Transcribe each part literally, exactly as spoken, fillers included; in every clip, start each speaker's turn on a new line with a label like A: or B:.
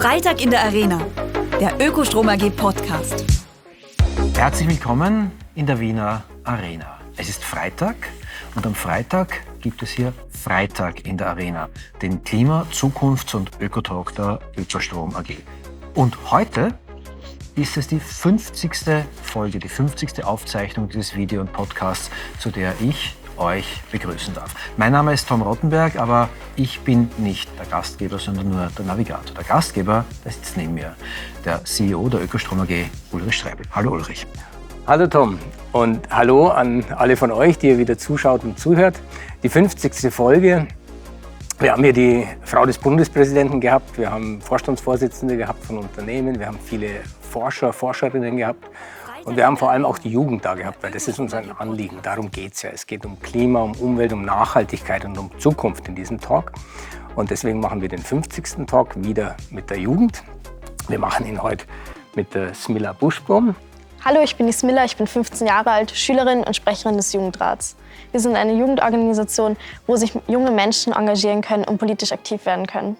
A: Freitag in der Arena, der Ökostrom A G Podcast.
B: Herzlich willkommen in der Wiener Arena. Es ist Freitag und am Freitag gibt es hier Freitag in der Arena, den Klima-, Zukunfts- und Ökotalk der Ökostrom A G. Und heute ist es die fünfzigste Folge, die fünfzigste Aufzeichnung dieses Video- und Podcasts, zu der ich euch begrüßen darf. Mein Name ist Tom Rottenberg, aber ich bin nicht der Gastgeber, sondern nur der Navigator. Der Gastgeber, der sitzt neben mir, der C E O der Ökostrom A G, Ulrich Streibel. Hallo Ulrich.
C: Hallo Tom und hallo an alle von euch, die ihr wieder zuschaut und zuhört. Die fünfzigste Folge. Wir haben hier die Frau des Bundespräsidenten gehabt, wir haben Vorstandsvorsitzende gehabt von Unternehmen, wir haben viele Forscher, Forscherinnen gehabt. Und wir haben vor allem auch die Jugend da gehabt, weil das ist uns ein Anliegen. Darum geht es ja. Es geht um Klima, um Umwelt, um Nachhaltigkeit und um Zukunft in diesem Talk. Und deswegen machen wir den fünfzigsten Talk wieder mit der Jugend. Wir machen ihn heute mit der Smilla Buschbaum.
D: Hallo, ich bin die Smilla, ich bin fünfzehn Jahre alt, Schülerin und Sprecherin des Jugendrats. Wir sind eine Jugendorganisation, wo sich junge Menschen engagieren können und politisch aktiv werden können.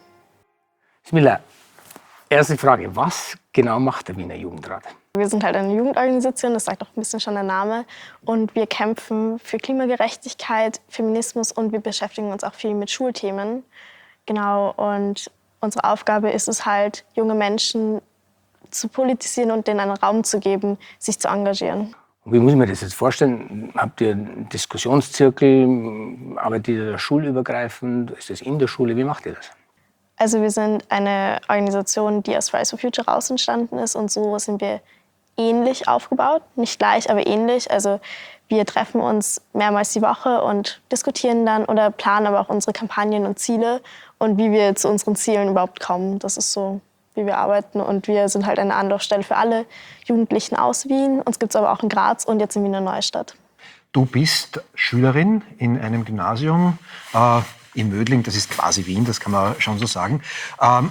C: Smilla, erste Frage, was genau macht der Wiener Jugendrat?
D: Wir sind halt eine Jugendorganisation, das sagt auch ein bisschen schon der Name. Und wir kämpfen für Klimagerechtigkeit, Feminismus und wir beschäftigen uns auch viel mit Schulthemen. Genau, und unsere Aufgabe ist es halt, junge Menschen zu politisieren und denen einen Raum zu geben, sich zu engagieren.
C: Wie muss ich mir das jetzt vorstellen? Habt ihr einen Diskussionszirkel? Arbeitet ihr schulübergreifend? Ist das in der Schule? Wie macht ihr das?
D: Also wir sind eine Organisation, die aus Fridays for Future raus entstanden ist und so sind wir ähnlich aufgebaut. Nicht gleich, aber ähnlich. Also wir treffen uns mehrmals die Woche und diskutieren dann oder planen aber auch unsere Kampagnen und Ziele und wie wir zu unseren Zielen überhaupt kommen. Das ist so, wie wir arbeiten und wir sind halt eine Anlaufstelle für alle Jugendlichen aus Wien. Uns gibt es aber auch in Graz und jetzt in Wiener Neustadt.
B: Du bist Schülerin in einem Gymnasium äh, in Mödling, das ist quasi Wien, das kann man schon so sagen. Ähm,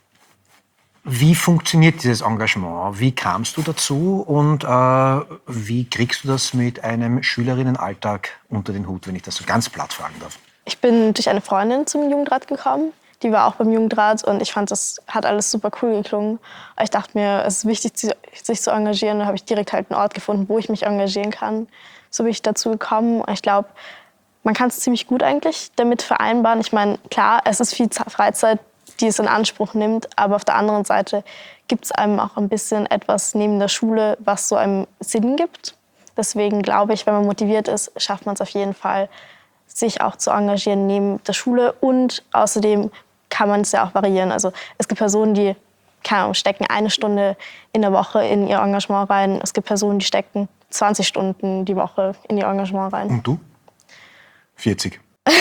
B: wie funktioniert dieses Engagement? Wie kamst du dazu und äh, wie kriegst du das mit einem Schülerinnenalltag unter den Hut, wenn ich das so ganz platt fragen darf?
D: Ich bin durch eine Freundin zum Jugendrat gekommen. Die war auch beim Jugendrat und ich fand, das hat alles super cool geklungen. Ich dachte mir, es ist wichtig, sich zu engagieren. Da habe ich direkt halt einen Ort gefunden, wo ich mich engagieren kann. So bin ich dazu gekommen. Ich glaube, man kann es ziemlich gut eigentlich damit vereinbaren. Ich meine, klar, es ist viel Freizeit, die es in Anspruch nimmt. Aber auf der anderen Seite gibt es einem auch ein bisschen etwas neben der Schule, was so einem Sinn gibt. Deswegen glaube ich, wenn man motiviert ist, schafft man es auf jeden Fall, sich auch zu engagieren neben der Schule. Und außerdem kann man es ja auch variieren. Also es gibt Personen, die keine Ahnung, stecken eine Stunde in der Woche in ihr Engagement rein. Es gibt Personen, die stecken zwanzig Stunden die Woche in ihr Engagement rein.
B: Und du? vierzig.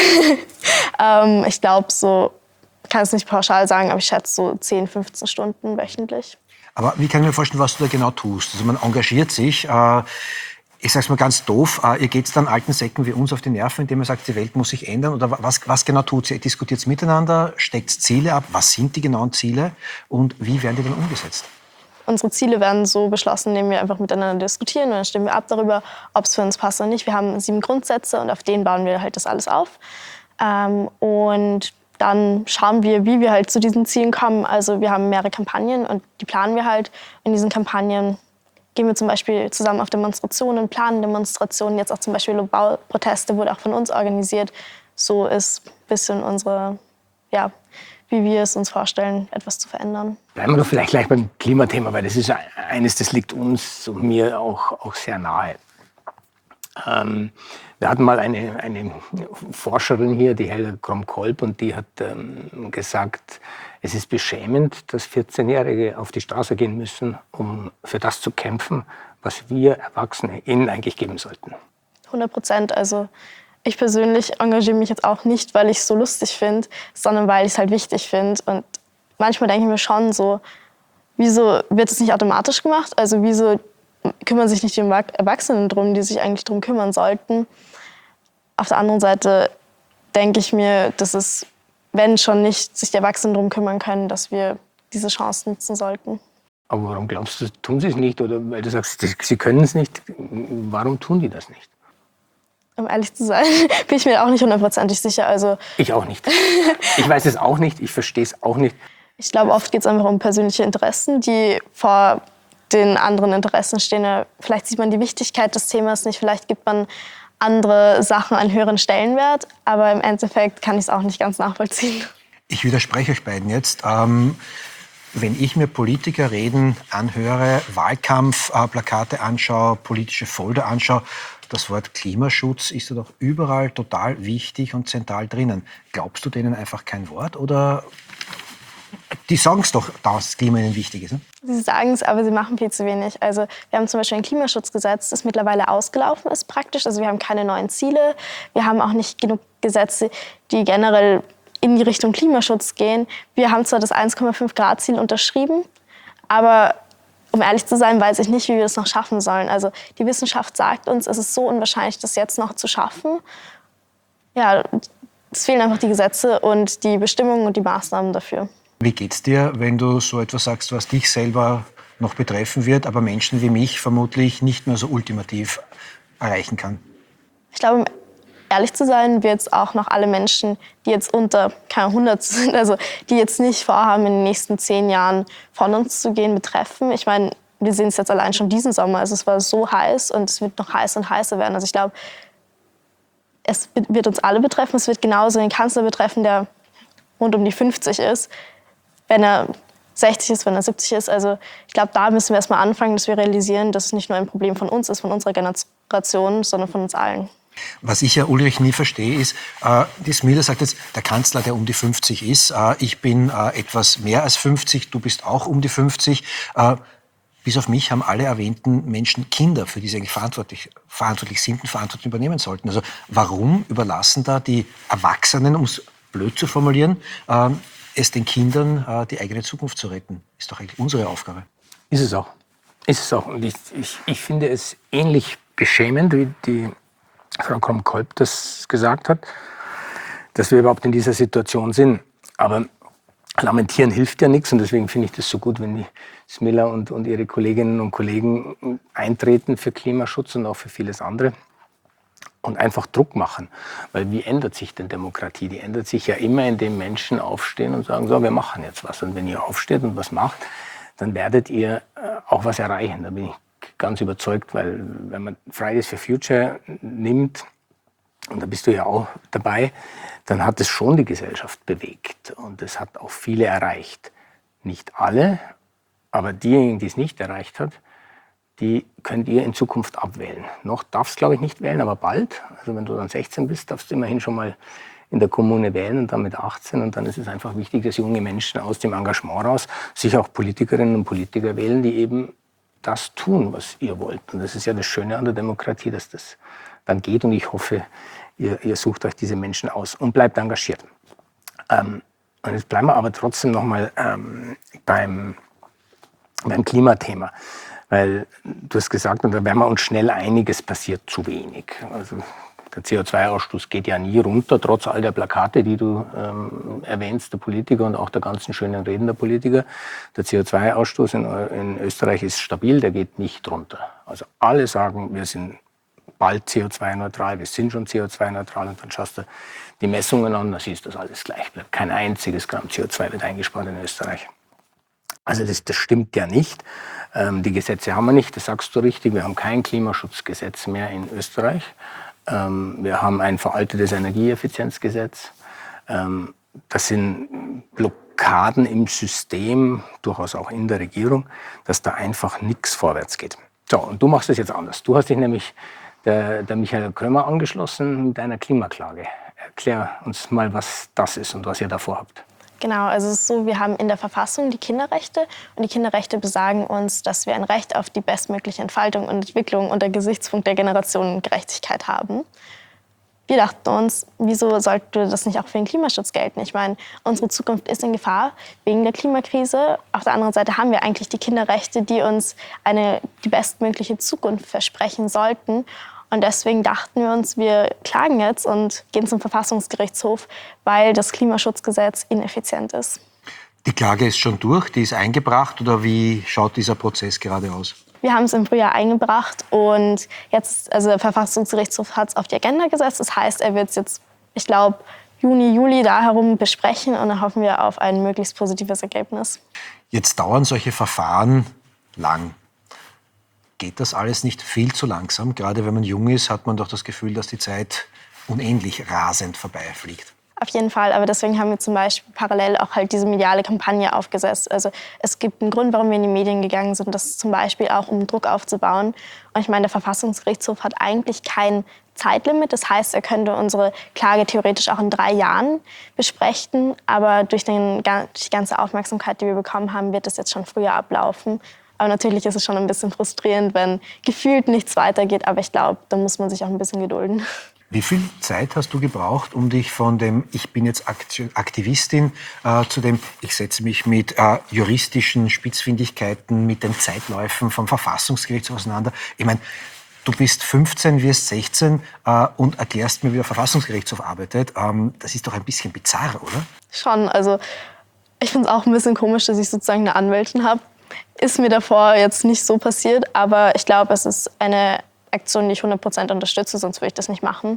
D: ähm, ich glaube, so, ich kann es nicht pauschal sagen, aber ich schätze so zehn, fünfzehn Stunden wöchentlich.
B: Aber wie kann ich mir vorstellen, was du da genau tust? Also man engagiert sich. Äh, ich sage es mal ganz doof, äh, ihr geht dann alten Säcken wie uns auf die Nerven, indem man sagt, die Welt muss sich ändern. Oder was, was genau tut ihr? Diskutiert miteinander, steckt Ziele ab? Was sind die genauen Ziele? Und wie werden die dann umgesetzt?
D: Unsere Ziele werden so beschlossen, indem wir einfach miteinander diskutieren und dann stimmen wir ab darüber, ob es für uns passt oder nicht. Wir haben sieben Grundsätze und auf denen bauen wir halt das alles auf. Ähm, und dann schauen wir, wie wir halt zu diesen Zielen kommen. Also wir haben mehrere Kampagnen und die planen wir halt. In diesen Kampagnen gehen wir zum Beispiel zusammen auf Demonstrationen, planen Demonstrationen. Jetzt auch zum Beispiel Bauproteste wurde auch von uns organisiert. So ist ein bisschen unsere, ja, wie wir es uns vorstellen, etwas zu verändern.
C: Bleiben wir doch vielleicht gleich beim Klimathema, weil das ist eines, das liegt uns und mir auch, auch sehr nahe. Ähm, wir hatten mal eine, eine Forscherin hier, die Helga Kromkolb, und die hat ähm, gesagt, es ist beschämend, dass vierzehnjährige auf die Straße gehen müssen, um für das zu kämpfen, was wir Erwachsene ihnen eigentlich geben sollten.
D: hundert Prozent. Also ich persönlich engagiere mich jetzt auch nicht, weil ich es so lustig finde, sondern weil ich es halt wichtig finde. Und manchmal denke ich mir schon so, wieso wird es nicht automatisch gemacht? Also wieso kümmern sich nicht die Erwachsenen drum, die sich eigentlich drum kümmern sollten? Auf der anderen Seite denke ich mir, dass es, wenn schon nicht sich die Erwachsenen drum kümmern können, dass wir diese Chance nutzen sollten.
C: Aber warum glaubst du, tun sie es nicht? Oder weil du sagst, sie können es nicht, warum tun die das nicht?
D: Um ehrlich zu sein, bin ich mir auch nicht hundertprozentig sicher. Also
C: ich auch nicht. Ich weiß es auch nicht, ich verstehe es auch nicht.
D: Ich glaube, oft geht es einfach um persönliche Interessen, die vor den anderen Interessen stehen. Vielleicht sieht man die Wichtigkeit des Themas nicht, vielleicht gibt man andere Sachen einen höheren Stellenwert, aber im Endeffekt kann ich es auch nicht ganz nachvollziehen.
B: Ich widerspreche euch beiden jetzt. Ähm, wenn ich mir Politiker reden anhöre, Wahlkampfplakate äh, anschaue, politische Folder anschaue, das Wort Klimaschutz ist ja doch überall total wichtig und zentral drinnen. Glaubst du denen einfach kein Wort oder die sagen es doch, dass das Klima ihnen wichtig ist? Ne?
D: Sie sagen es, aber sie machen viel zu wenig. Also wir haben zum Beispiel ein Klimaschutzgesetz, das mittlerweile ausgelaufen ist praktisch. Also wir haben keine neuen Ziele. Wir haben auch nicht genug Gesetze, die generell in die Richtung Klimaschutz gehen. Wir haben zwar das eins Komma fünf Grad Ziel unterschrieben, aber um ehrlich zu sein, weiß ich nicht, wie wir das noch schaffen sollen. Also die Wissenschaft sagt uns, es ist so unwahrscheinlich, das jetzt noch zu schaffen. Ja, es fehlen einfach die Gesetze und die Bestimmungen und die Maßnahmen dafür.
B: Wie geht's dir, wenn du so etwas sagst, was dich selber noch betreffen wird, aber Menschen wie mich vermutlich nicht mehr so ultimativ erreichen kann?
D: Ich glaube, um ehrlich zu sein, wird es auch noch alle Menschen, die jetzt unter keine hundert sind, also die jetzt nicht vorhaben, in den nächsten zehn Jahren von uns zu gehen, betreffen. Ich meine, wir sehen es jetzt allein schon diesen Sommer. Also es war so heiß und es wird noch heißer und heißer werden. Also ich glaube, es wird uns alle betreffen. Es wird genauso den Kanzler betreffen, der rund um die fünfzig ist, wenn er sechzig ist, wenn er siebzig ist. Also ich glaube, da müssen wir erst mal anfangen, dass wir realisieren, dass es nicht nur ein Problem von uns ist, von unserer Generation, sondern von uns allen.
B: Was ich ja Ulrich nie verstehe, ist, äh, die Smila sagt jetzt, der Kanzler, der um die fünfzig ist, äh, ich bin äh, etwas mehr als fünfzig, du bist auch um die fünfzig. Äh, bis auf mich haben alle erwähnten Menschen Kinder, für die sie eigentlich verantwortlich, verantwortlich sind und Verantwortung übernehmen sollten. Also warum überlassen da die Erwachsenen, um es blöd zu formulieren, äh, es den Kindern, äh, die eigene Zukunft zu retten? Ist doch eigentlich unsere Aufgabe.
C: Ist es auch. Ist es auch. Und ich, ich, ich finde es ähnlich beschämend, wie die Frau Krumm-Kolb das gesagt hat, dass wir überhaupt in dieser Situation sind. Aber lamentieren hilft ja nichts und deswegen finde ich das so gut, wenn die Smila und, und ihre Kolleginnen und Kollegen eintreten für Klimaschutz und auch für vieles andere und einfach Druck machen. Weil wie ändert sich denn Demokratie? Die ändert sich ja immer, indem Menschen aufstehen und sagen, so, wir machen jetzt was. Und wenn ihr aufsteht und was macht, dann werdet ihr auch was erreichen. Da bin ich ganz überzeugt, weil wenn man Fridays for Future nimmt, und da bist du ja auch dabei, dann hat es schon die Gesellschaft bewegt und es hat auch viele erreicht. Nicht alle, aber diejenigen, die es nicht erreicht hat, die könnt ihr in Zukunft abwählen. Noch darfst du, glaube ich, nicht wählen, aber bald. Also wenn du dann sechzehn bist, darfst du immerhin schon mal in der Kommune wählen und dann mit achtzehn. Und dann ist es einfach wichtig, dass junge Menschen aus dem Engagement raus sich auch Politikerinnen und Politiker wählen, die eben das tun, was ihr wollt. Und das ist ja das Schöne an der Demokratie, dass das dann geht. Und ich hoffe, ihr, ihr sucht euch diese Menschen aus und bleibt engagiert. Ähm, und jetzt bleiben wir aber trotzdem noch mal ähm, beim, beim Klimathema. Weil du hast gesagt, und da werden wir uns schnell einig, es passiert zu wenig. Also der C O zwei Ausstoß geht ja nie runter, trotz all der Plakate, die du ähm, erwähnst, der Politiker und auch der ganzen schönen Reden der Politiker. Der C O zwei Ausstoß in, in Österreich ist stabil, der geht nicht runter. Also alle sagen, wir sind bald C O zwei neutral, wir sind schon C O zwei neutral. Und dann schaust du die Messungen an, da siehst du, dass alles gleich bleibt. Kein einziges Gramm C O zwei wird eingespart in Österreich. Also das, das stimmt ja nicht. Ähm, die Gesetze haben wir nicht, das sagst du richtig. Wir haben kein Klimaschutzgesetz mehr in Österreich. Ähm, wir haben ein veraltetes Energieeffizienzgesetz. Ähm, das sind Blockaden im System, durchaus auch in der Regierung, dass da einfach nichts vorwärts geht. So, und du machst es jetzt anders. Du hast dich nämlich der, der Michael Krömer angeschlossen mit deiner Klimaklage. Erklär uns mal, was das ist und was ihr davor habt.
D: Genau, also es ist so, wir haben in der Verfassung die Kinderrechte und die Kinderrechte besagen uns, dass wir ein Recht auf die bestmögliche Entfaltung und Entwicklung unter Gesichtspunkt der Generationengerechtigkeit haben. Wir dachten uns, wieso sollte das nicht auch für den Klimaschutz gelten? Ich meine, unsere Zukunft ist in Gefahr wegen der Klimakrise. Auf der anderen Seite haben wir eigentlich die Kinderrechte, die uns eine, die bestmögliche Zukunft versprechen sollten. Und deswegen dachten wir uns, wir klagen jetzt und gehen zum Verfassungsgerichtshof, weil das Klimaschutzgesetz ineffizient ist.
B: Die Klage ist schon durch, die ist eingebracht oder wie schaut dieser Prozess gerade aus?
D: Wir haben es im Frühjahr eingebracht und jetzt, also der Verfassungsgerichtshof hat es auf die Agenda gesetzt. Das heißt, er wird es jetzt, ich glaube, Juni, Juli da herum besprechen und dann hoffen wir auf ein möglichst positives Ergebnis.
B: Jetzt dauern solche Verfahren lang. Geht das alles nicht viel zu langsam? Gerade wenn man jung ist, hat man doch das Gefühl, dass die Zeit unendlich rasend vorbeifliegt.
D: Auf jeden Fall, aber deswegen haben wir zum Beispiel parallel auch halt diese mediale Kampagne aufgesetzt. Also es gibt einen Grund, warum wir in die Medien gegangen sind, das zum Beispiel auch, um Druck aufzubauen. Und ich meine, der Verfassungsgerichtshof hat eigentlich kein Zeitlimit. Das heißt, er könnte unsere Klage theoretisch auch in drei Jahren besprechen. Aber durch, den, durch die ganze Aufmerksamkeit, die wir bekommen haben, wird es jetzt schon früher ablaufen. Aber natürlich ist es schon ein bisschen frustrierend, wenn gefühlt nichts weitergeht. Aber ich glaube, da muss man sich auch ein bisschen gedulden.
B: Wie viel Zeit hast du gebraucht, um dich von dem ich bin jetzt Aktivistin äh, zu dem ich setze mich mit äh, juristischen Spitzfindigkeiten, mit den Zeitläufen vom Verfassungsgericht auseinander? Ich meine, du bist fünfzehn, wirst sechzehn äh, und erklärst mir, wie der Verfassungsgerichtshof arbeitet. Ähm, das ist doch ein bisschen bizarr, oder?
D: Schon, also ich finde es auch ein bisschen komisch, dass ich sozusagen eine Anwältin habe. Ist mir davor jetzt nicht so passiert, aber ich glaube, es ist eine Aktion, die ich hundert Prozent unterstütze, sonst würde ich das nicht machen.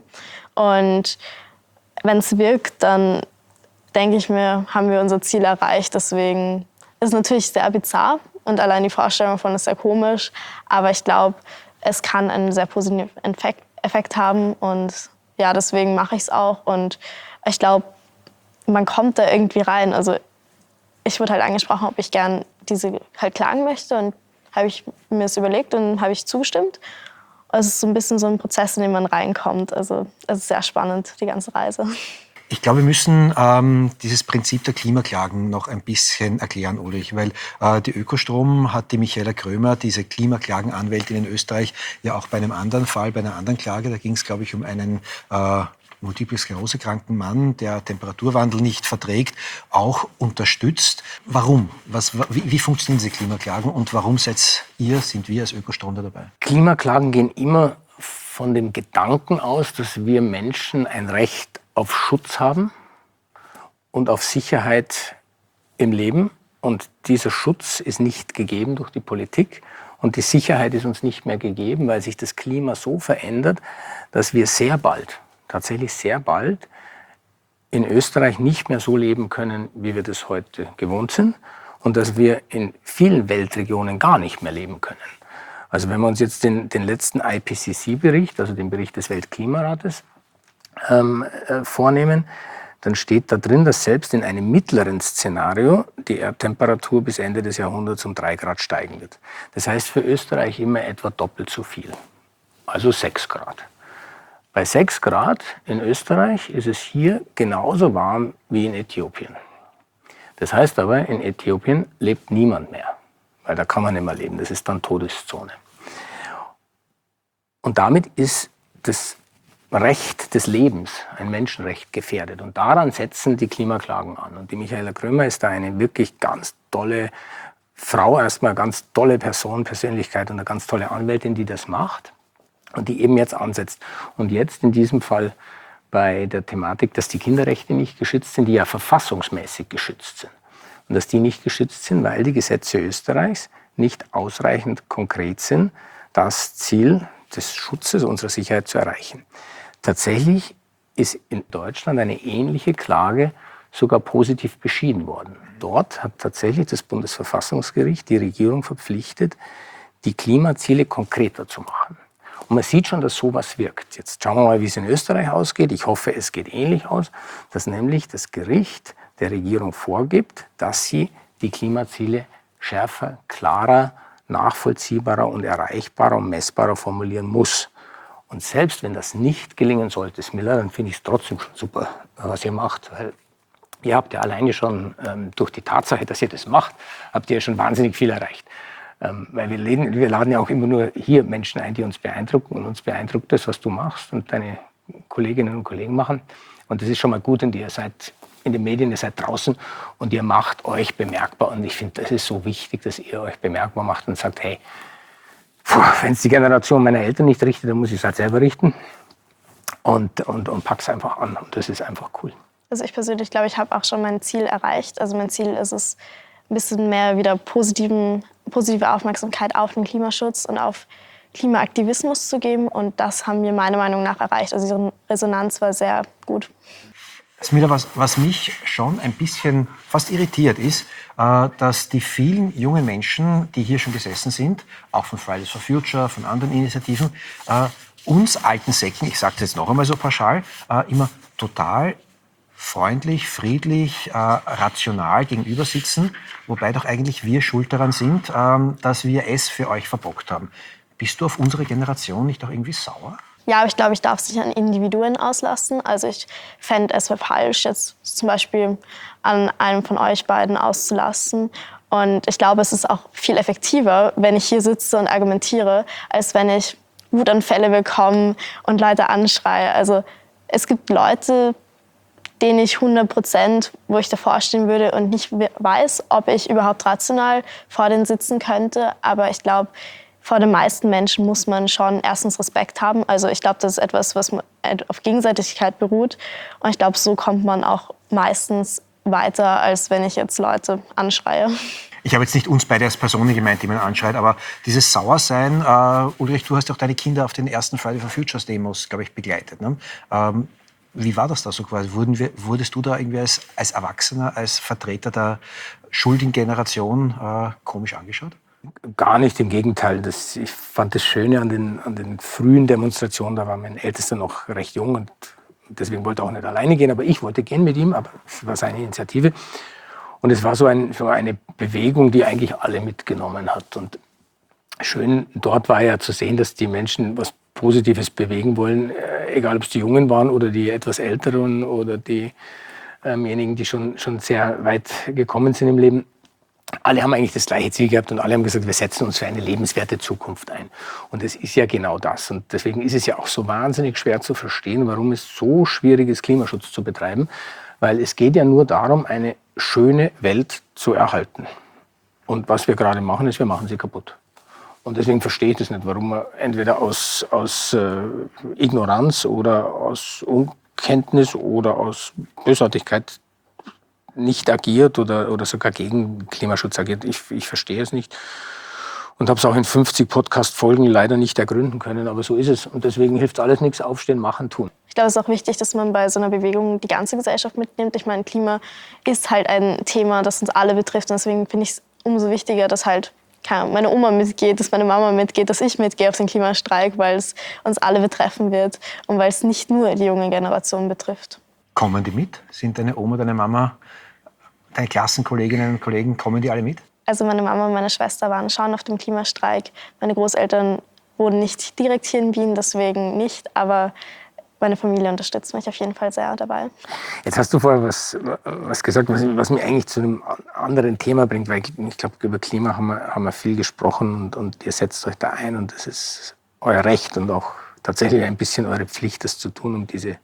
D: Und wenn es wirkt, dann denke ich mir, haben wir unser Ziel erreicht. Deswegen ist es natürlich sehr bizarr und allein die Vorstellung davon ist sehr komisch. Aber ich glaube, es kann einen sehr positiven Effekt haben und ja, deswegen mache ich es auch. Und ich glaube, man kommt da irgendwie rein. Also ich wurde halt angesprochen, ob ich gern diese halt klagen möchte und habe ich mir das überlegt und habe ich zugestimmt. Also es ist so ein bisschen so ein Prozess, in den man reinkommt. Also es ist sehr spannend, die ganze Reise.
B: Ich glaube, wir müssen ähm, dieses Prinzip der Klimaklagen noch ein bisschen erklären, Ulrich, weil äh, die Ökostrom hat die Michaela Krömer, diese Klimaklagenanwältin in Österreich, ja auch bei einem anderen Fall, bei einer anderen Klage, da ging es, glaube ich, um einen äh, multiple Sklerose kranken Mann, der Temperaturwandel nicht verträgt, auch unterstützt. Warum? Was, wie, wie funktionieren diese Klimaklagen und warum seid ihr, sind wir als Ökostrom da dabei?
C: Klimaklagen gehen immer von dem Gedanken aus, dass wir Menschen ein Recht auf Schutz haben und auf Sicherheit im Leben. Und dieser Schutz ist nicht gegeben durch die Politik. Und die Sicherheit ist uns nicht mehr gegeben, weil sich das Klima so verändert, dass wir sehr bald, tatsächlich sehr bald, in Österreich nicht mehr so leben können, wie wir das heute gewohnt sind. Und dass wir in vielen Weltregionen gar nicht mehr leben können. Also wenn wir uns jetzt den, den letzten I P C C-Bericht, also den Bericht des Weltklimarates, ähm, äh, vornehmen, dann steht da drin, dass selbst in einem mittleren Szenario die Erdtemperatur bis Ende des Jahrhunderts um drei Grad steigen wird. Das heißt für Österreich immer etwa doppelt so viel, also sechs Grad. Bei sechs Grad in Österreich ist es hier genauso warm wie in Äthiopien. Das heißt aber, in Äthiopien lebt niemand mehr, weil da kann man nicht mehr leben, das ist dann Todeszone. Und damit ist das Recht des Lebens, ein Menschenrecht, gefährdet. Und daran setzen die Klimaklagen an. Und die Michaela Krömer ist da eine wirklich ganz tolle Frau, erstmal eine ganz tolle Person, Persönlichkeit und eine ganz tolle Anwältin, die das macht und die eben jetzt ansetzt. Und jetzt in diesem Fall bei der Thematik, dass die Kinderrechte nicht geschützt sind, die ja verfassungsmäßig geschützt sind. Und dass die nicht geschützt sind, weil die Gesetze Österreichs nicht ausreichend konkret sind, das Ziel des Schutzes unserer Sicherheit zu erreichen. Tatsächlich ist in Deutschland eine ähnliche Klage sogar positiv beschieden worden. Dort hat tatsächlich das Bundesverfassungsgericht die Regierung verpflichtet, die Klimaziele konkreter zu machen. Und man sieht schon, dass sowas wirkt. Jetzt schauen wir mal, wie es in Österreich ausgeht. Ich hoffe, es geht ähnlich aus, dass nämlich das Gericht der Regierung vorgibt, dass sie die Klimaziele schärfer, klarer, nachvollziehbarer und erreichbarer und messbarer formulieren muss. Und selbst wenn das nicht gelingen sollte, Smilla, dann finde ich es trotzdem schon super, was ihr macht. Weil ihr habt ja alleine schon ähm, durch die Tatsache, dass ihr das macht, habt ihr ja schon wahnsinnig viel erreicht. Ähm, weil wir laden, wir laden ja auch immer nur hier Menschen ein, die uns beeindrucken. Und uns beeindruckt das, was du machst und deine Kolleginnen und Kollegen machen. Und das ist schon mal gut, und ihr seid in den Medien, ihr seid draußen und ihr macht euch bemerkbar. Und ich finde, das ist so wichtig, dass ihr euch bemerkbar macht und sagt, hey, wenn es die Generation meiner Eltern nicht richtet, dann muss ich es halt selber richten. Und, und, und pack's einfach an. Und das ist einfach cool.
D: Also ich persönlich glaube, ich habe auch schon mein Ziel erreicht. Also mein Ziel ist es, ein bisschen mehr wieder positiven, positive Aufmerksamkeit auf den Klimaschutz und auf Klimaaktivismus zu geben. Und das haben wir meiner Meinung nach erreicht. Also die Resonanz war sehr gut.
B: Smila, was, was mich schon ein bisschen fast irritiert ist, äh, dass die vielen jungen Menschen, die hier schon gesessen sind, auch von Fridays for Future, von anderen Initiativen, äh, uns alten Säcken, ich sage es jetzt noch einmal so pauschal, äh, immer total freundlich, friedlich, äh, rational gegenüber sitzen, wobei doch eigentlich wir schuld daran sind, ähm, dass wir es für euch verbockt haben. Bist du auf unsere Generation nicht auch irgendwie sauer?
D: Ja, aber ich glaube, ich darf es nicht an Individuen auslassen. Also ich fände es falsch, jetzt zum Beispiel an einem von euch beiden auszulassen. Und ich glaube, es ist auch viel effektiver, wenn ich hier sitze und argumentiere, als wenn ich Wutanfälle bekomme und Leute anschreie. Also es gibt Leute, denen ich hundert Prozent, wo ich davor stehen würde und nicht weiß, ob ich überhaupt rational vor denen sitzen könnte. Aber ich glaube, vor den meisten Menschen muss man schon erstens Respekt haben. Also ich glaube, das ist etwas, was auf Gegenseitigkeit beruht. Und ich glaube, so kommt man auch meistens weiter, als wenn ich jetzt Leute anschreie.
B: Ich habe jetzt nicht uns beide als Personen gemeint, die man anschreit, aber dieses Sauersein, äh, Ulrich, du hast ja auch deine Kinder auf den ersten Friday for Futures Demos, glaube ich, begleitet. Ne? Ähm, wie war das da so quasi? Wurden wir, wurdest du da irgendwie als, als Erwachsener, als Vertreter der schuldigen Generation äh, komisch angeschaut?
C: Gar nicht, im Gegenteil. Das, ich fand das Schöne an den, an den frühen Demonstrationen, da war mein Ältester noch recht jung und deswegen wollte er auch nicht alleine gehen, aber ich wollte gehen mit ihm, aber es war seine Initiative. Und es war so, ein, so eine Bewegung, die eigentlich alle mitgenommen hat. Und schön dort war ja zu sehen, dass die Menschen was Positives bewegen wollen, egal ob es die Jungen waren oder die etwas Älteren oder diejenigen, ähm die schon, schon sehr weit gekommen sind im Leben. Alle haben eigentlich das gleiche Ziel gehabt und alle haben gesagt, wir setzen uns für eine lebenswerte Zukunft ein. Und es ist ja genau das. Und deswegen ist es ja auch so wahnsinnig schwer zu verstehen, warum es so schwierig ist, Klimaschutz zu betreiben. Weil es geht ja nur darum, eine schöne Welt zu erhalten. Und was wir gerade machen, ist, wir machen sie kaputt. Und deswegen verstehe ich das nicht, warum man entweder aus, aus äh, Ignoranz oder aus Unkenntnis oder aus Bösartigkeit nicht agiert oder, oder sogar gegen Klimaschutz agiert. Ich, ich verstehe es nicht und habe es auch in fünfzig Podcast-Folgen leider nicht ergründen können, aber so ist es. Und deswegen hilft alles nichts, aufstehen, machen, tun.
D: Ich glaube, es ist auch wichtig, dass man bei so einer Bewegung die ganze Gesellschaft mitnimmt. Ich meine, Klima ist halt ein Thema, das uns alle betrifft und deswegen finde ich es umso wichtiger, dass halt meine Oma mitgeht, dass meine Mama mitgeht, dass ich mitgehe auf den Klimastreik, weil es uns alle betreffen wird und weil es nicht nur die junge Generation betrifft.
B: Kommen die mit? Sind deine Oma, deine Mama, deine Klassenkolleginnen und Kollegen, kommen die alle mit?
D: Also meine Mama und meine Schwester waren schon auf dem Klimastreik. Meine Großeltern wohnen nicht direkt hier in Wien, deswegen nicht. Aber meine Familie unterstützt mich auf jeden Fall sehr dabei.
C: Jetzt hast du vorher was, was gesagt, was, was mich eigentlich zu einem anderen Thema bringt. Weil ich, ich glaube, über Klima haben wir, haben wir viel gesprochen und, und ihr setzt euch da ein. Und das ist euer Recht und auch tatsächlich ein bisschen eure Pflicht, das zu tun, um diese,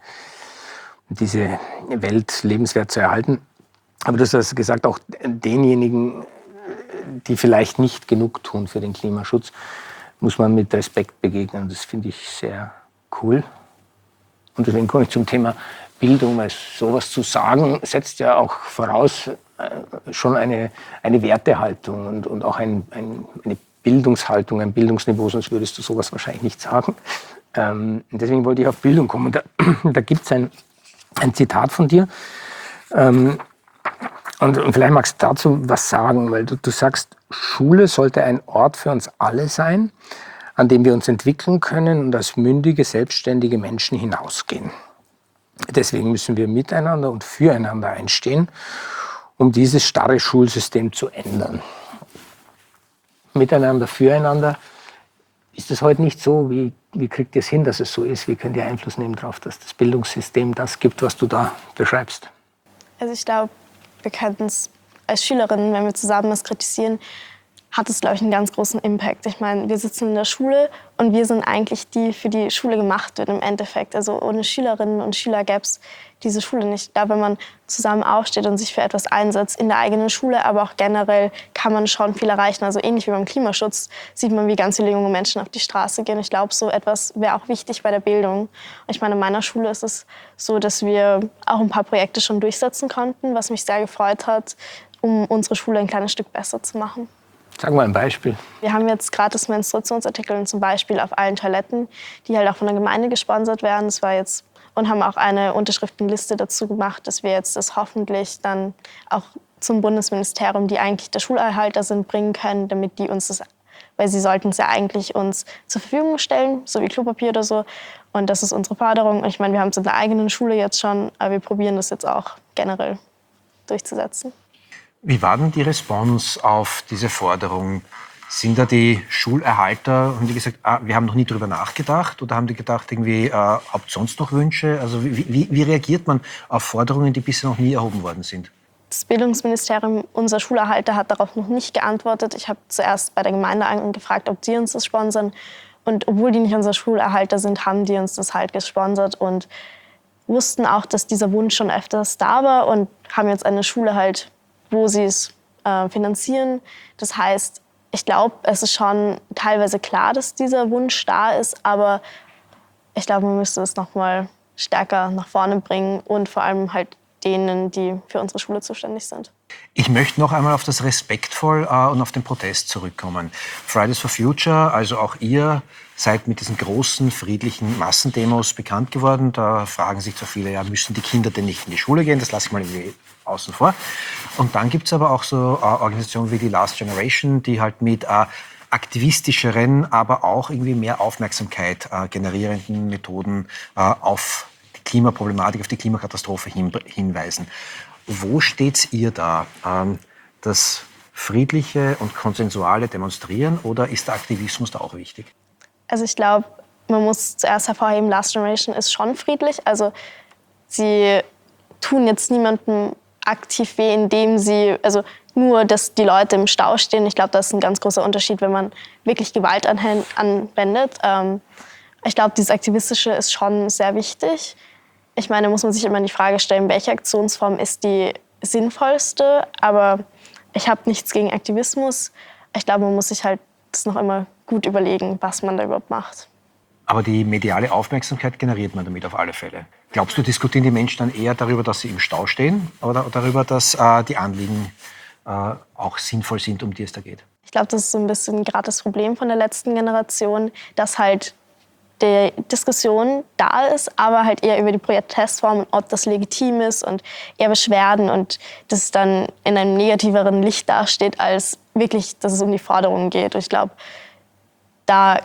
C: diese Welt lebenswert zu erhalten. Aber du hast gesagt, auch denjenigen, die vielleicht nicht genug tun für den Klimaschutz, muss man mit Respekt begegnen. Das finde ich sehr cool. Und deswegen komme ich zum Thema Bildung, weil sowas zu sagen setzt ja auch voraus äh, schon eine, eine Wertehaltung und, und auch ein, ein, eine Bildungshaltung, ein Bildungsniveau, sonst würdest du sowas wahrscheinlich nicht sagen. Ähm, deswegen wollte ich auf Bildung kommen. Und da, da gibt es ein, ein Zitat von dir. Ähm, Und, und vielleicht magst du dazu was sagen, weil du, du sagst, Schule sollte ein Ort für uns alle sein, an dem wir uns entwickeln können und als mündige, selbstständige Menschen hinausgehen. Deswegen müssen wir miteinander und füreinander einstehen, um dieses starre Schulsystem zu ändern. Miteinander, füreinander, ist es heute nicht so? Wie, wie kriegt ihr es hin, dass es so ist? Wie könnt ihr Einfluss nehmen darauf, dass das Bildungssystem das gibt, was du da beschreibst?
D: Also ich glaube, wir könnten es als Schülerinnen, wenn wir zusammen das kritisieren, hat es, glaube ich, einen ganz großen Impact. Ich meine, wir sitzen in der Schule und wir sind eigentlich die, die für die Schule gemacht wird im Endeffekt. Also ohne Schülerinnen und Schüler gäbe es diese Schule nicht. Ich glaube, wenn man zusammen aufsteht und sich für etwas einsetzt, in der eigenen Schule, aber auch generell, kann man schon viel erreichen. Also ähnlich wie beim Klimaschutz sieht man, wie ganz viele junge Menschen auf die Straße gehen. Ich glaube, so etwas wäre auch wichtig bei der Bildung. Ich meine, in meiner Schule ist es so, dass wir auch ein paar Projekte schon durchsetzen konnten, was mich sehr gefreut hat, um unsere Schule ein kleines Stück besser zu machen.
C: Sag mal ein Beispiel.
D: Wir haben jetzt gratis Menstruationsartikel zum Beispiel auf allen Toiletten, die halt auch von der Gemeinde gesponsert werden. Das war jetzt und haben auch eine Unterschriftenliste dazu gemacht, dass wir jetzt das hoffentlich dann auch zum Bundesministerium, die eigentlich der Schulerhalter sind, bringen können, damit die uns das, weil sie sollten es ja eigentlich uns zur Verfügung stellen, so wie Klopapier oder so. Und das ist unsere Forderung. Und ich meine, wir haben es in der eigenen Schule jetzt schon, aber wir probieren das jetzt auch generell durchzusetzen.
B: Wie war denn die Response auf diese Forderung? Sind da die Schulerhalter, haben die gesagt, ah, wir haben noch nie drüber nachgedacht? Oder haben die gedacht, irgendwie, äh, habt ihr sonst noch Wünsche? Also wie, wie, wie reagiert man auf Forderungen, die bisher noch nie erhoben worden sind?
D: Das Bildungsministerium, unser Schulerhalter, hat darauf noch nicht geantwortet. Ich habe zuerst bei der Gemeinde angefragt, ob die uns das sponsern. Und obwohl die nicht unser Schulerhalter sind, haben die uns das halt gesponsert und wussten auch, dass dieser Wunsch schon öfters da war und haben jetzt eine Schule halt, wo sie es äh, finanzieren. Das heißt, ich glaube, es ist schon teilweise klar, dass dieser Wunsch da ist, aber ich glaube, man müsste es noch mal stärker nach vorne bringen und vor allem halt denen, die für unsere Schule zuständig sind.
B: Ich möchte noch einmal auf das Respektvoll äh, und auf den Protest zurückkommen. Fridays for Future, also auch ihr, seid mit diesen großen, friedlichen Massendemos bekannt geworden. Da fragen sich zwar viele, ja, müssen die Kinder denn nicht in die Schule gehen? Das lasse ich mal irgendwie außen vor. Und dann gibt es aber auch so äh, Organisationen wie die Last Generation, die halt mit äh, aktivistischeren, aber auch irgendwie mehr Aufmerksamkeit äh, generierenden Methoden äh, auf die Klimaproblematik, auf die Klimakatastrophe hin, hinweisen. Wo steht ihr da? Ähm, das friedliche und konsensuale Demonstrieren oder ist der Aktivismus da auch wichtig?
D: Also ich glaube, man muss zuerst hervorheben, Last Generation ist schon friedlich. Also sie tun jetzt niemandem aktiv weh, indem sie, also nur, dass die Leute im Stau stehen. Ich glaube, das ist ein ganz großer Unterschied, wenn man wirklich Gewalt anwendet. Ähm, ich glaube, dieses Aktivistische ist schon sehr wichtig. Ich meine, da muss man sich immer die Frage stellen, welche Aktionsform ist die sinnvollste. Aber ich habe nichts gegen Aktivismus. Ich glaube, man muss sich halt das noch immer gut überlegen, was man da überhaupt macht.
B: Aber die mediale Aufmerksamkeit generiert man damit auf alle Fälle. Glaubst du, diskutieren die Menschen dann eher darüber, dass sie im Stau stehen oder darüber, dass äh, die Anliegen äh, auch sinnvoll sind, um die es da geht?
D: Ich glaube, das ist so ein bisschen gerade das Problem von der letzten Generation, dass halt die Diskussion da ist, aber halt eher über die Protestform und ob das legitim ist und eher Beschwerden und dass es dann in einem negativeren Licht dasteht, als wirklich, dass es um die Forderungen geht. Und ich glaube, da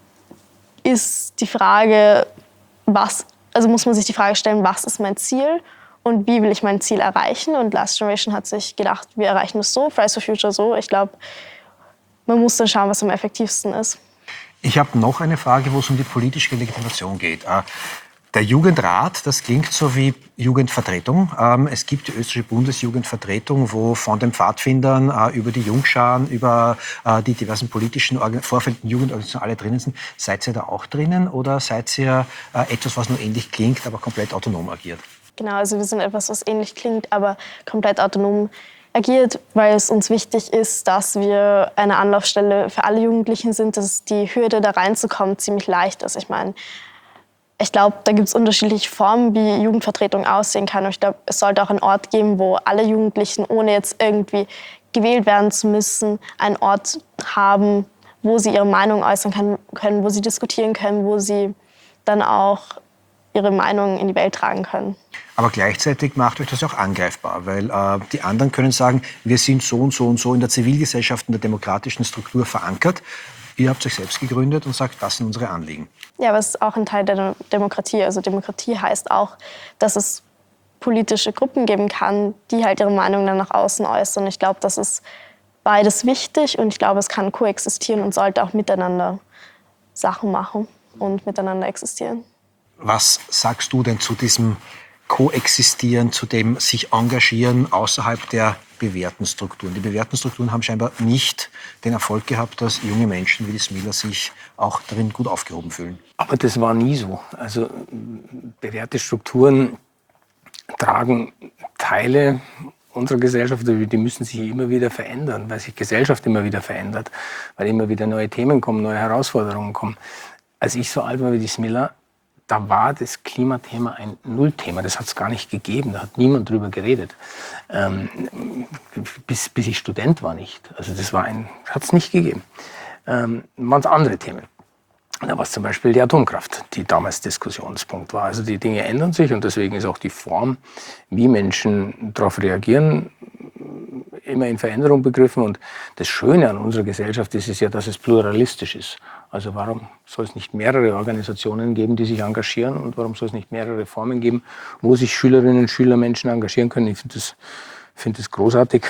D: ist die Frage, was, also muss man sich die Frage stellen, was ist mein Ziel und wie will ich mein Ziel erreichen? Und Last Generation hat sich gedacht, wir erreichen es so, Fridays for Future so. Ich glaube, man muss dann schauen, was am effektivsten ist.
B: Ich habe noch eine Frage, wo es um die politische Legitimation geht. Der Jugendrat, das klingt so wie Jugendvertretung. Es gibt die österreichische Bundesjugendvertretung, wo von den Pfadfindern über die Jungscharen, über die diversen politischen Vorfelden, Jugendorganisationen alle drinnen sind. Seid ihr da auch drinnen oder seid ihr etwas, was nur ähnlich klingt, aber komplett autonom agiert?
D: Genau, also wir sind etwas, was ähnlich klingt, aber komplett autonom agiert, weil es uns wichtig ist, dass wir eine Anlaufstelle für alle Jugendlichen sind, dass die Hürde, da reinzukommen, ziemlich leicht ist. Ich meine, ich glaube, da gibt es unterschiedliche Formen, wie Jugendvertretung aussehen kann. Und ich glaube, es sollte auch einen Ort geben, wo alle Jugendlichen, ohne jetzt irgendwie gewählt werden zu müssen, einen Ort haben, wo sie ihre Meinung äußern können, wo sie diskutieren können, wo sie dann auch ihre Meinung in die Welt tragen können.
B: Aber gleichzeitig macht euch das auch angreifbar, weil äh, die anderen können sagen, wir sind so und so und so in der Zivilgesellschaft, in der demokratischen Struktur verankert. Ihr habt euch selbst gegründet und sagt, das sind unsere Anliegen.
D: Ja, aber es ist auch ein Teil der Demokratie. Also Demokratie heißt auch, dass es politische Gruppen geben kann, die halt ihre Meinung dann nach außen äußern. Ich glaube, das ist beides wichtig und ich glaube, es kann koexistieren und sollte auch miteinander Sachen machen und miteinander existieren.
B: Was sagst du denn zu diesem Koexistieren, zu dem sich engagieren außerhalb der bewährten Strukturen? Die bewährten Strukturen haben scheinbar nicht den Erfolg gehabt, dass junge Menschen wie die Smila sich auch darin gut aufgehoben fühlen.
C: Aber das war nie so. Also bewährte Strukturen tragen Teile unserer Gesellschaft, die müssen sich immer wieder verändern, weil sich Gesellschaft immer wieder verändert, weil immer wieder neue Themen kommen, neue Herausforderungen kommen. Als ich so alt war wie die Smila, da war das Klimathema ein Nullthema. Das hat es gar nicht gegeben. Da hat niemand drüber geredet. Ähm, bis, bis ich Student war nicht. Also das war ein, hat es nicht gegeben. Ähm, waren es andere Themen. Da war es zum Beispiel die Atomkraft, die damals Diskussionspunkt war. Also die Dinge ändern sich und deswegen ist auch die Form, wie Menschen darauf reagieren, immer in Veränderung begriffen. Und das Schöne an unserer Gesellschaft ist es ja, dass es pluralistisch ist. Also warum soll es nicht mehrere Organisationen geben, die sich engagieren? Und warum soll es nicht mehrere Formen geben, wo sich Schülerinnen und Schüler, Menschen engagieren können? Ich finde das, find das großartig.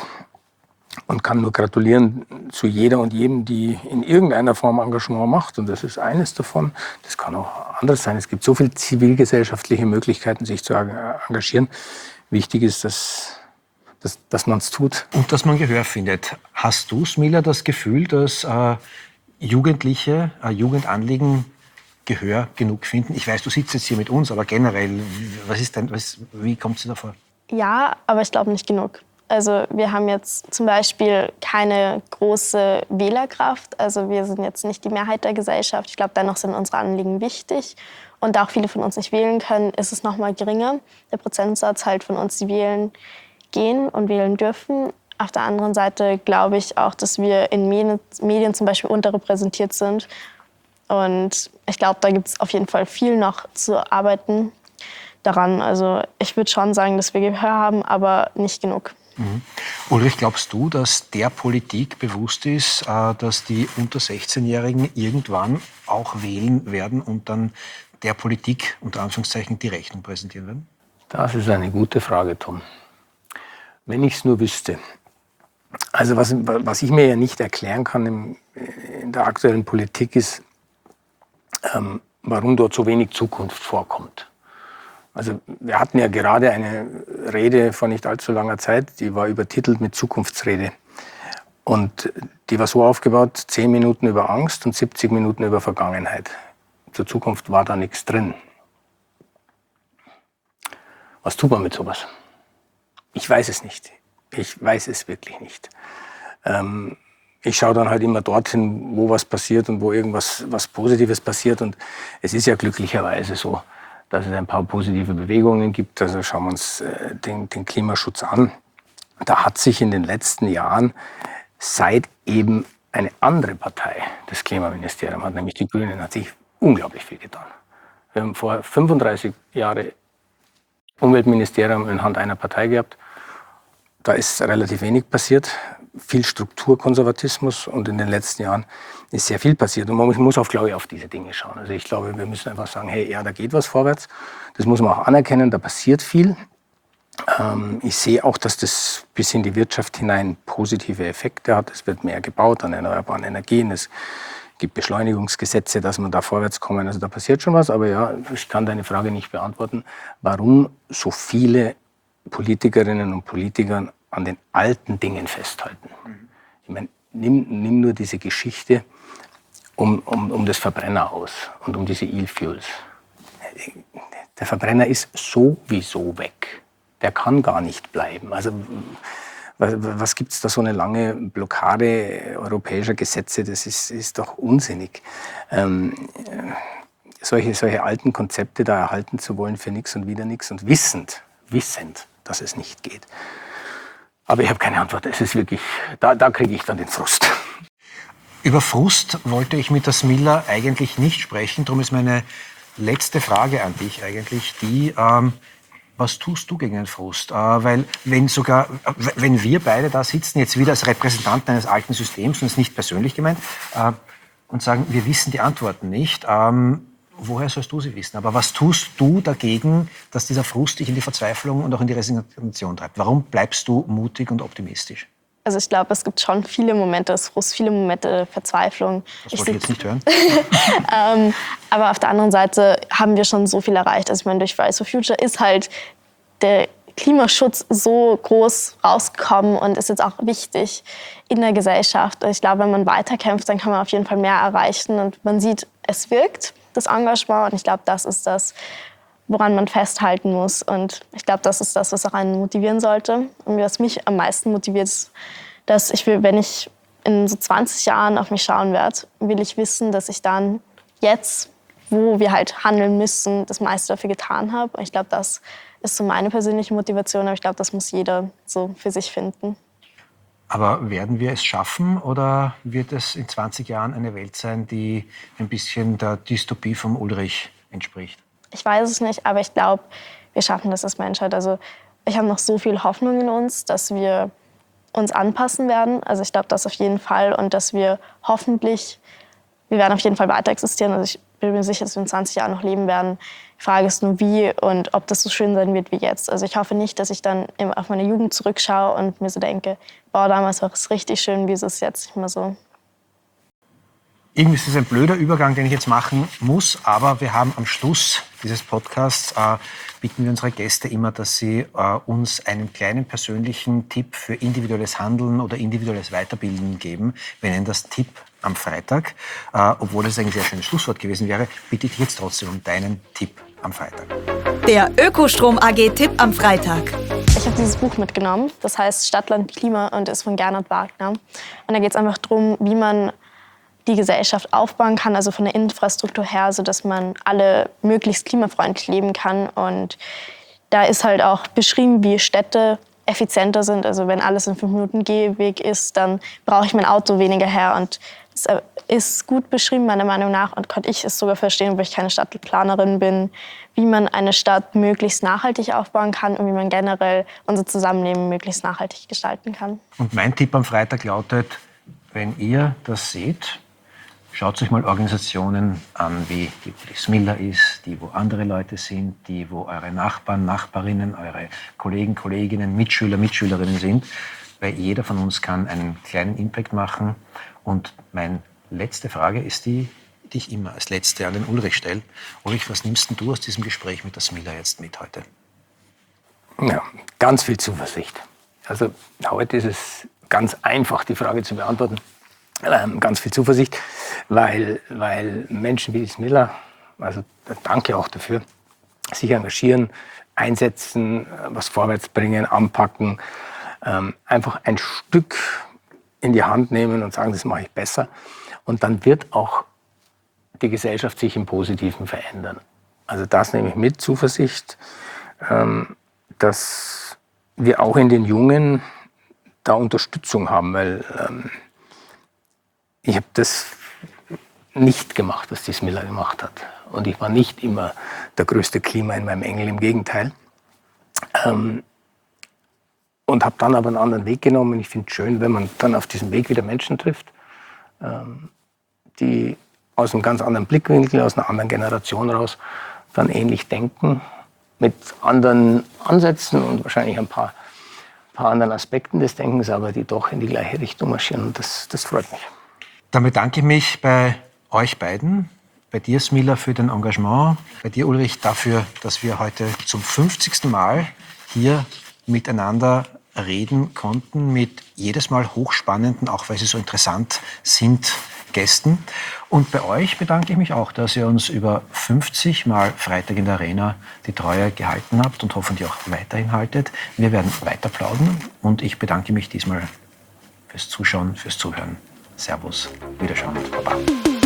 C: Und kann nur gratulieren zu jeder und jedem, die in irgendeiner Form Engagement macht. Und das ist eines davon. Das kann auch anderes sein. Es gibt so viele zivilgesellschaftliche Möglichkeiten, sich zu engagieren. Wichtig ist, dass, dass, dass man es tut.
B: Und dass man Gehör findet. Hast du, Smilla, das Gefühl, dass äh, Jugendliche, äh, Jugendanliegen Gehör genug finden? Ich weiß, du sitzt jetzt hier mit uns, aber generell, was ist denn, was, wie kommt es dir da vor?
D: Ja, aber ich glaube nicht genug. Also wir haben jetzt zum Beispiel keine große Wählerkraft. Also wir sind jetzt nicht die Mehrheit der Gesellschaft. Ich glaube, dennoch sind unsere Anliegen wichtig. Und da auch viele von uns nicht wählen können, ist es noch mal geringer. Der Prozentsatz halt von uns, die wählen gehen und wählen dürfen. Auf der anderen Seite glaube ich auch, dass wir in Medien, Medien zum Beispiel unterrepräsentiert sind. Und ich glaube, da gibt es auf jeden Fall viel noch zu arbeiten daran. Also ich würde schon sagen, dass wir Gehör haben, aber nicht genug.
B: Mhm. Ulrich, glaubst du, dass der Politik bewusst ist, dass die unter sechzehn-Jährigen irgendwann auch wählen werden und dann der Politik, unter Anführungszeichen, die Rechnung präsentieren werden?
C: Das ist eine gute Frage, Tom. Wenn ich es nur wüsste. Also was, was ich mir ja nicht erklären kann im, in der aktuellen Politik ist, ähm, warum dort so wenig Zukunft vorkommt. Also wir hatten ja gerade eine Rede vor nicht allzu langer Zeit, die war übertitelt mit Zukunftsrede. Und die war so aufgebaut, zehn Minuten über Angst und siebzig Minuten über Vergangenheit. Zur Zukunft war da nichts drin. Was tut man mit sowas? Ich weiß es nicht. Ich weiß es wirklich nicht. Ähm, ich schaue dann halt immer dorthin, wo was passiert und wo irgendwas was Positives passiert. Und es ist ja glücklicherweise so, dass es ein paar positive Bewegungen gibt. Also schauen wir uns äh, den, den Klimaschutz an. Da hat sich in den letzten Jahren, seit eben eine andere Partei das Klimaministerium hat, nämlich die Grünen, hat sich unglaublich viel getan. Wir haben vor fünfunddreißig Jahren Umweltministerium in Hand einer Partei gehabt. Da ist relativ wenig passiert, viel Strukturkonservatismus und in den letzten Jahren ist sehr viel passiert. Und man muss auch, glaube ich, auf diese Dinge schauen. Also ich glaube, wir müssen einfach sagen, hey, ja, da geht was vorwärts. Das muss man auch anerkennen, da passiert viel. Ähm, ich sehe auch, dass das bis in die Wirtschaft hinein positive Effekte hat. Es wird mehr gebaut an erneuerbaren Energien. Es gibt Beschleunigungsgesetze, dass man da vorwärts kommen. Also da passiert schon was. Aber ja, ich kann deine Frage nicht beantworten, warum so viele Politikerinnen und Politikern an den alten Dingen festhalten. Ich meine, nimm, nimm nur diese Geschichte um, um, um das Verbrennerhaus und um diese E-Fuels. Der Verbrenner ist sowieso weg. Der kann gar nicht bleiben. Also was, was gibt es da so eine lange Blockade europäischer Gesetze? Das ist, ist doch unsinnig. Ähm, solche, solche alten Konzepte da erhalten zu wollen für nichts und wieder nichts und wissend, wissend, dass es nicht geht. Aber ich habe keine Antwort. Es ist wirklich, da, da kriege ich dann den Frust.
B: Über Frust wollte ich mit der Smilla eigentlich nicht sprechen. Darum ist meine letzte Frage an dich eigentlich die, ähm, was tust du gegen den Frust? Äh, weil wenn sogar, äh, wenn wir beide da sitzen, jetzt wieder als Repräsentanten eines alten Systems, und es ist nicht persönlich gemeint, äh, und sagen, wir wissen die Antworten nicht, ähm, woher sollst du sie wissen? Aber was tust du dagegen, dass dieser Frust dich in die Verzweiflung und auch in die Resignation treibt? Warum bleibst du mutig und optimistisch?
D: Also ich glaube, es gibt schon viele Momente des Frust, viele Momente der Verzweiflung.
B: Das wollte ich jetzt nicht hören.
D: ähm, aber auf der anderen Seite haben wir schon so viel erreicht. Also ich meine, durch Fridays for Future ist halt der Klimaschutz so groß rausgekommen und ist jetzt auch wichtig in der Gesellschaft. Ich glaube, wenn man weiterkämpft, dann kann man auf jeden Fall mehr erreichen. Und man sieht, es wirkt, das Engagement. Und ich glaube, das ist das, woran man festhalten muss. Und ich glaube, das ist das, was auch einen motivieren sollte. Und was mich am meisten motiviert, ist, dass ich will, wenn ich in so zwanzig Jahren auf mich schauen werde, will ich wissen, dass ich dann jetzt, wo wir halt handeln müssen, das meiste dafür getan habe. Und ich glaube, das ist so meine persönliche Motivation. Aber ich glaube, das muss jeder so für sich finden.
B: Aber werden wir es schaffen oder wird es in zwanzig Jahren eine Welt sein, die ein bisschen der Dystopie vom Ulrich entspricht?
D: Ich weiß es nicht, aber ich glaube, wir schaffen das als Menschheit. Also ich habe noch so viel Hoffnung in uns, dass wir uns anpassen werden. Also ich glaube das auf jeden Fall und dass wir hoffentlich, wir werden auf jeden Fall weiter existieren. Also ich bin mir sicher, dass wir in zwanzig Jahren noch leben werden. Die Frage ist nur wie und ob das so schön sein wird wie jetzt. Also ich hoffe nicht, dass ich dann immer auf meine Jugend zurückschaue und mir so denke, boah, damals war es richtig schön, wie ist es jetzt nicht mehr so.
B: Irgendwie ist das ein blöder Übergang, den ich jetzt machen muss, aber wir haben am Schluss dieses Podcasts, äh, bitten wir unsere Gäste immer, dass sie äh, uns einen kleinen persönlichen Tipp für individuelles Handeln oder individuelles Weiterbilden geben. Wir nennen das Tipp am Freitag. Äh, obwohl das eigentlich ein sehr schönes Schlusswort gewesen wäre, bitte ich jetzt trotzdem um deinen Tipp am Freitag.
A: Der Ökostrom A G-Tipp am Freitag.
D: Ich habe dieses Buch mitgenommen, das heißt Stadt, Land, Klima und ist von Gernot Wagner. Und da geht es einfach darum, wie man die Gesellschaft aufbauen kann, also von der Infrastruktur her, sodass man alle möglichst klimafreundlich leben kann. Und da ist halt auch beschrieben, wie Städte effizienter sind. Also wenn alles in fünf Minuten Gehweg ist, dann brauche ich mein Auto weniger her. Und das ist gut beschrieben, meiner Meinung nach. Und konnte ich es sogar verstehen, obwohl ich keine Stadtplanerin bin, wie man eine Stadt möglichst nachhaltig aufbauen kann und wie man generell unser Zusammenleben möglichst nachhaltig gestalten kann.
B: Und mein Tipp am Freitag lautet, wenn ihr das seht, schaut euch mal Organisationen an, wie die Smilla ist, die, wo andere Leute sind, die, wo eure Nachbarn, Nachbarinnen, eure Kollegen, Kolleginnen, Mitschüler, Mitschülerinnen sind. Weil jeder von uns kann einen kleinen Impact machen. Und meine letzte Frage ist die, die ich immer als letzte an den Ulrich stelle. Ulrich, was nimmst denn du aus diesem Gespräch mit der Smilla jetzt mit heute?
C: Ja, ganz viel Zuversicht. Also heute ist es ganz einfach, die Frage zu beantworten. Ähm, ganz viel Zuversicht, weil, weil Menschen wie die Smilla, also danke auch dafür, sich engagieren, einsetzen, was vorwärts bringen, anpacken, ähm, einfach ein Stück in die Hand nehmen und sagen, das mache ich besser. Und dann wird auch die Gesellschaft sich im Positiven verändern. Also das nehme ich mit, Zuversicht, ähm, dass wir auch in den Jungen da Unterstützung haben, weil ähm, ich habe das nicht gemacht, was die Smilla gemacht hat. Und ich war nicht immer der größte Klima in meinem Engel, im Gegenteil. Ähm, und habe dann aber einen anderen Weg genommen. Ich finde es schön, wenn man dann auf diesem Weg wieder Menschen trifft, ähm, die aus einem ganz anderen Blickwinkel, aus einer anderen Generation raus, dann ähnlich denken, mit anderen Ansätzen und wahrscheinlich ein paar, paar anderen Aspekten des Denkens, aber die doch in die gleiche Richtung marschieren. Und das, das freut mich.
B: Dann bedanke ich mich bei euch beiden, bei dir, Smilla, für dein Engagement, bei dir, Ulrich, dafür, dass wir heute zum fünfzigsten Mal hier miteinander reden konnten, mit jedes Mal hochspannenden, auch weil sie so interessant sind, Gästen. Und bei euch bedanke ich mich auch, dass ihr uns über fünfzig Mal Freitag in der Arena die Treue gehalten habt und hoffentlich auch weiterhin haltet. Wir werden weiter plaudern und ich bedanke mich diesmal fürs Zuschauen, fürs Zuhören. Servus, Wiederschauen, Baba.